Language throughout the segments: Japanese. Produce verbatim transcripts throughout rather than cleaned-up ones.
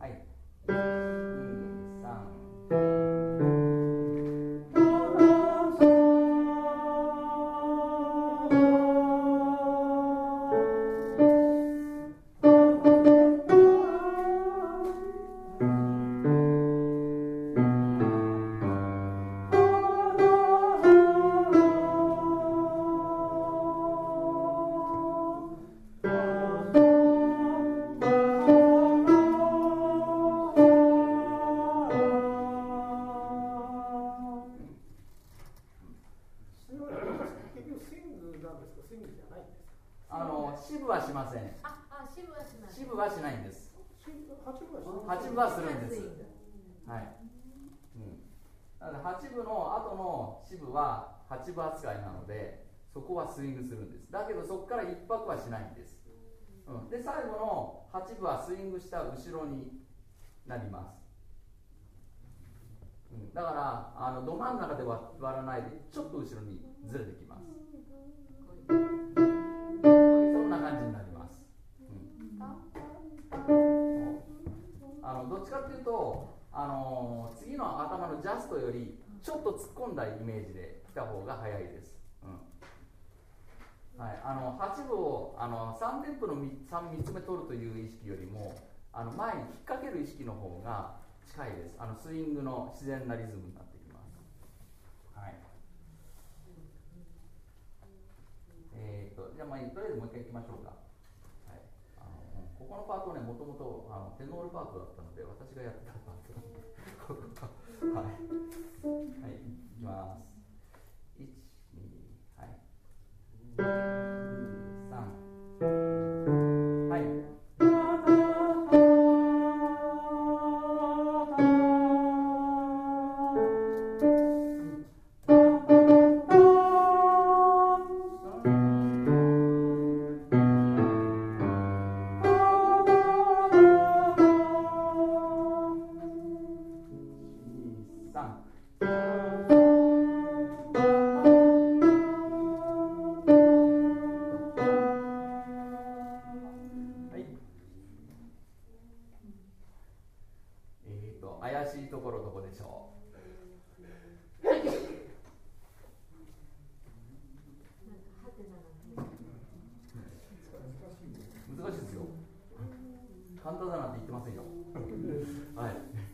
はい、に、さん。あの支部はしません。 ああ、支部はしない。 支部はしないんです。 八部はするんです。はい。うん。なので八部の後の支部は八部扱いなので、そこはスイングするんです。だけどそこから一拍はしないんです。うん。で最後の八部はスイングした後ろになります。うん、だからあのど真ん中で割らないでちょっと後ろにずれてきます。そんな感じになります。うん、あのどっちかというと、あの次の頭のジャストよりちょっと突っ込んだイメージで来た方が早いです。うん、はい、あのはち部をあのさん連符の 3, 3つ目取るという意識よりも、あの前に引っ掛ける意識の方が近いです。あのスイングの自然なリズムになってきます。はい。えー、とじゃあ、まあ、とりあえずもう一回いきましょうか。はい、あのここのパートね、もともとテノールパートだったので、私がやってたパートなのではい、はい、いきます。いち、に、はい、さん、はい。怪しいところどこでしょう。難しいですよ。簡単だなんて言ってませんよ。はい。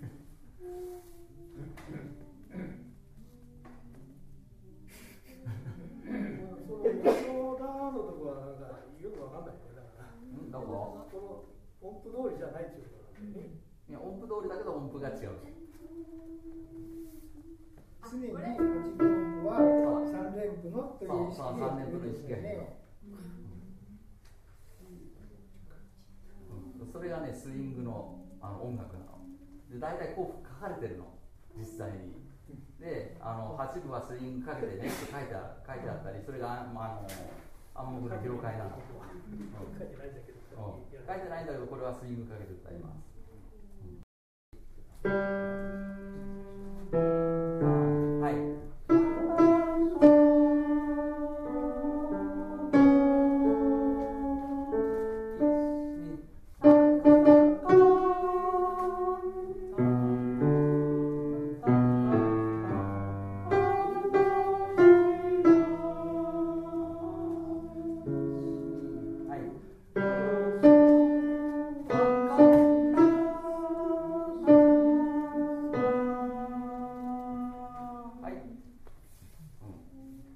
どこ？ 音符通りじゃないっていうことなんだよね。 いや、音符通りだけど音符が違う。 常にはちぶ音符はさん連符のという意識でさん連符の意識がね、うん、それがねスイング の, あの音楽なので、大体こう書かれてるの実際に。で、あのはち部はスイングかけてねって書いて あ, 書いてあったり、それが、まあ、あの暗黙の了解なの。書いてないんだけど、書いてないんだけどこれはスイングかけて歌います。